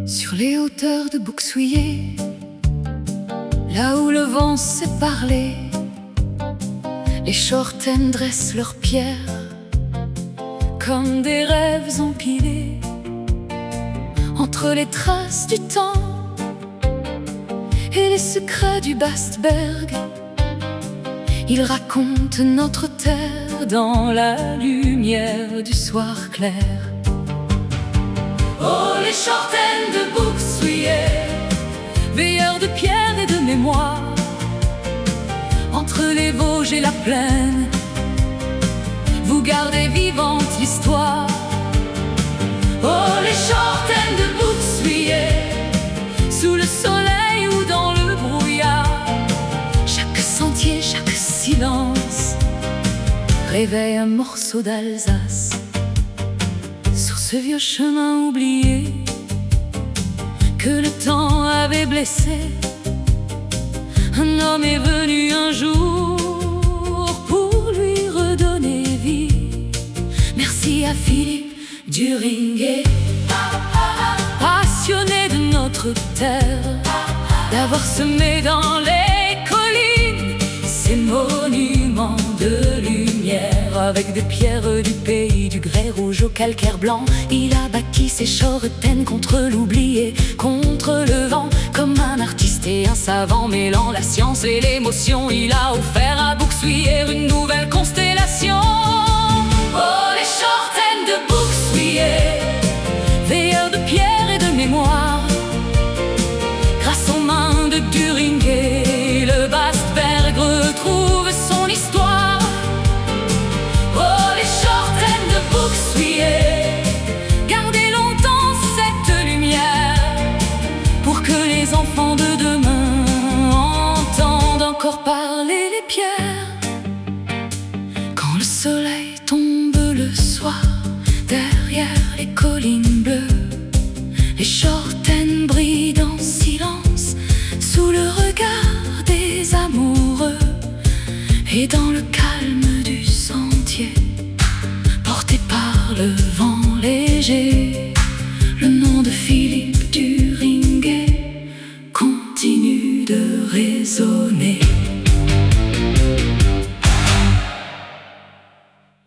Sur les hauteurs de Bouxwiller, là où le vent sait parler, les chortaines dressent leurs pierres comme des rêves empilés. Entre les traces du temps et les secrets du Bastberg, ils racontent notre terre dans la lumière du soir clair. Oh, les chortaines de Bouxwiller, veilleurs de pierre et de mémoire, entre les Vosges et la plaine, vous gardez vivante l'histoire. Oh, les chortaines de Bouxwiller, sous le soleil ou dans le brouillard, chaque sentier, chaque silence réveille un morceau d'Alsace. Sur ce vieux chemin oublié que le temps avait blessé, un homme est venu un jour pour lui redonner vie. Merci à Philippe Duringer, passionné de notre terre, d'avoir semé dans les collines ces monuments de lumière. Avec des pierres du pays, du grès rouge au calcaire blanc, il a bâti ses chortaines contre l'oublié, contre le vent. Comme un artiste et un savant mêlant la science et l'émotion, il a offert à Bouxwiller une nouvelle constellation. Oh, les chortaines de Bouxwiller, veilleurs de pierre et de mémoire, grâce aux mains de Duringer, le Bastberg retrouve son histoire. Oh, les chortaines de Bouxwiller, gardez longtemps cette lumière pour que les enfants de demain entendent encore parler les pierres. Quand le soleil tombe le soir derrière les collines bleues, les chortaines brillent en silence sous le regard des amoureux. Et dans le calme du sentier, porté par le vent léger, le nom de Philippe